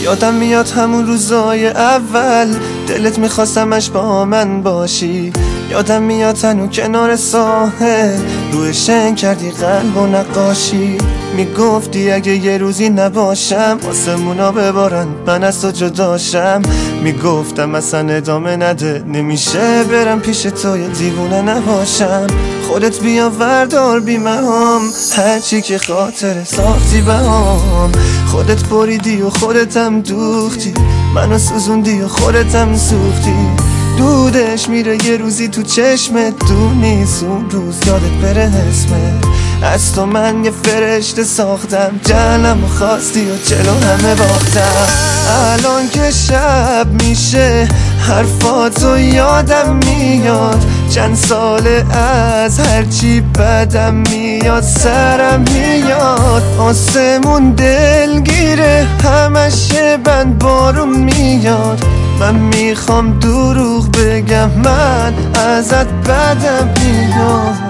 یادم میاد همون روزای اول دلت میخواستمش با من باشی. یادم میاد هنو کنار ساحل روی شن کردی قلب و نقاشی. میگفتی اگه یه روزی نباشم آسمونا ببارن من از تو جداشم. میگفتم اصلا ادامه نده نمیشه برم پیش تو یه دیوونه نباشم. خودت بیا وردار بیمهام هرچی که خاطر ساختی بهام. خودت بریدی و خودتم دوختی منو سوزوندی و خودتم سوختی. دودش میره یه روزی تو چشمت دور نیست اون روز یادت بره اسمت. از تو من یه فرشته ساختم جنم و خواستی و چلو همه باختم. الان که شب میشه حرفاتو یادم میاد. چند ساله از هرچی بدم میاد سرم میاد. آسمون دلگیره همش بند بارون میاد. من میخوام دروغ بگم من ازت بدم میاد.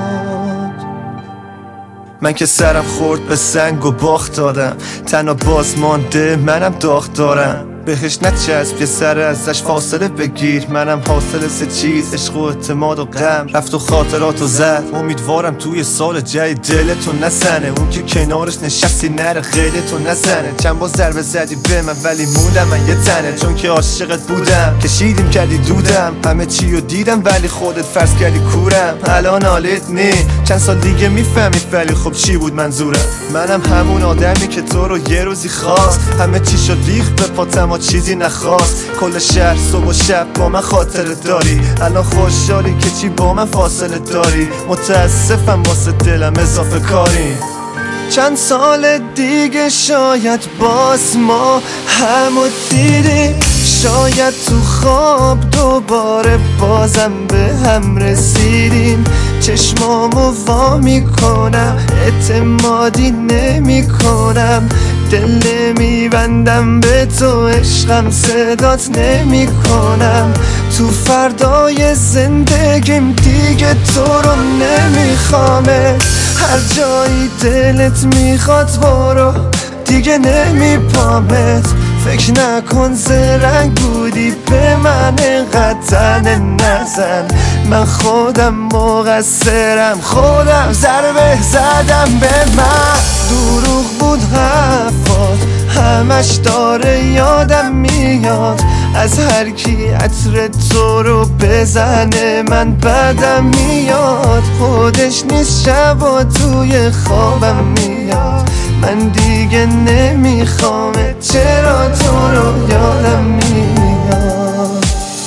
من که سرم خورد به سنگ و باخت دادم تنها باز مانده منم داغ دارم. بهش نچسب یه سر ازش فاصله بگیر. منم حاصل سه چیز عشق و اعتماد و غم. رفت و خاطراتو زد امیدوارم توی سال جدید دلتو نزنه. اون که کنارش نشستی نره خیلتو نزنه. چند با ضربه زدی به من ولی موندم من یه تنه. چون که عاشقت بودم کشیدیم کردی دودم همه چیو دیدم ولی خودت فرض کردی کورم. الان حالت نی چند سال دیگه میفهمی ولی خب چی بود منظورم. منم همون آدمی که تو رو یه روزی خواست همه چی شد ریخت به پاتم چیزی نخواست. کل شهر صبح و شب با من خاطره داری. الان خوشحالی که چی با من فاصله داری. متاسفم واسه دلم اضافه کاری. چند سال دیگه شاید باز ما همو دیدیم. شاید تو خواب دوباره بازم به هم رسیدیم. چشمامو وا میکنم اعتمادی نمی کنم. دل نمیبندم به تو عشقم صدات نمی کنم. تو فردای زندگیم دیگه تو رو نمیخوامه. هر جایی دلت میخواد برو دیگه نمیپامت. فکر نکن زرنگ بودی به من اینقدر نزن. من خودم مقصرم خودم ضربه زدم به من. دروغ بود حرفات همش داره یادم میاد. از هر کی عطر تو رو بزنه من بدم میاد. خودش نیست شبا توی خوابم میاد. من دیگه نمیخوامه چرا تو رو یادم میاد.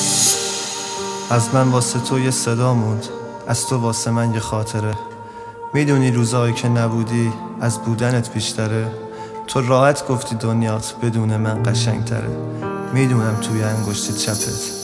از من واسه تو یه صدا موند از تو واسه من یه خاطره. میدونی روزایی که نبودی از بودنت بیشتره. تو راحت گفتی دنیات بدون من قشنگ تره. میدونم توی انگشت چپت